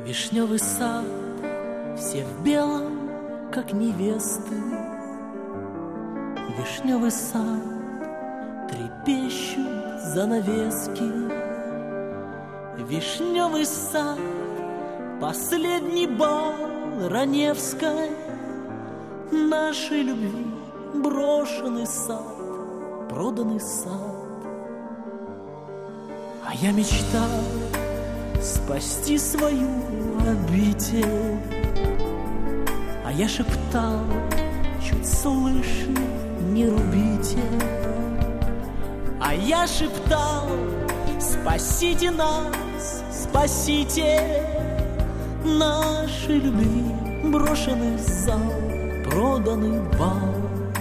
Вишневый сад, все в белом, как невесты. Вишневый сад, трепещут занавески. Вишневый сад, последний бал Раневской. Нашей любви брошенный сад, проданный сад. А я мечтал спасти свою обитель, а я шептал, чуть слышно, не рубите. А я шептал, спасите нас, спасите. Нашей любви брошенный зал, проданный бал.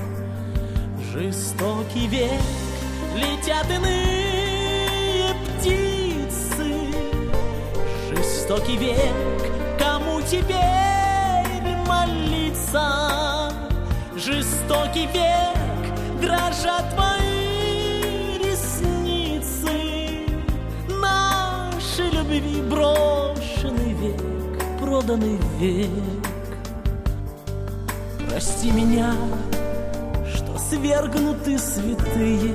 Жестокий век, летят иные птицы. Жестокий век, кому теперь молиться? Жестокий век, дрожат мои ресницы. Нашей любви брошенный век, проданный век. Прости меня, что свергнуты святые.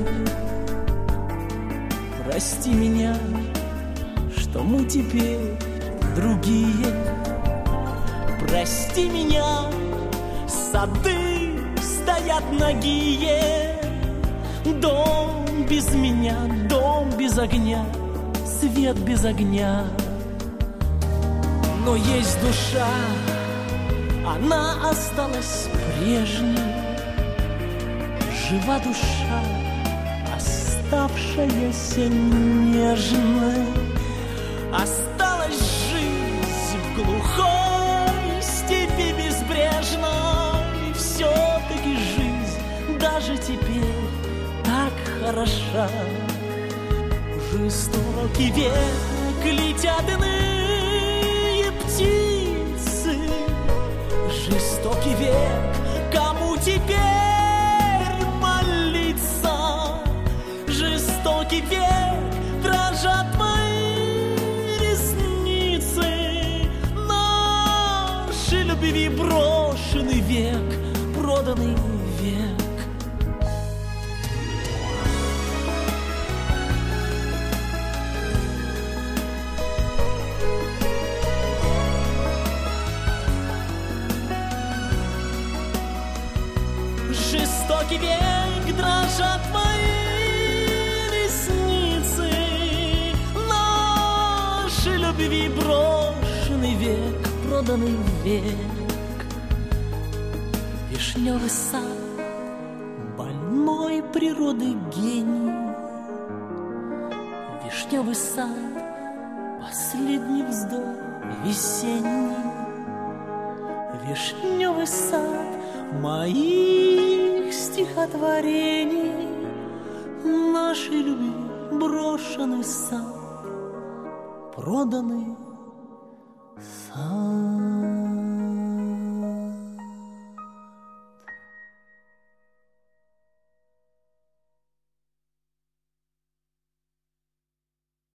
Прости меня, что мы теперь другие. Прости меня, сады стоят нагие. Дом без меня, дом без огня, свет без огня. Но есть душа, она осталась прежней. Жива душа, оставшаяся нежной. Осталась жизнь в глухой степи безбрежной. Все-таки жизнь даже теперь так хороша. Жестокий век, летят иные птицы. Жестокий век, кому теперь молиться? Жестокий век, дрожат мои ресницы. Нашей любви брошенный век, проданный век. Жестокий век, дрожат мои ресницы. Нашей любви брошенный век, проданный век. Вишневый сад, больной природы гений. Вишневый сад, последний вздох весенний. Вишневый сад моих стихотворений. Нашей любви брошенный сад, проданный сад.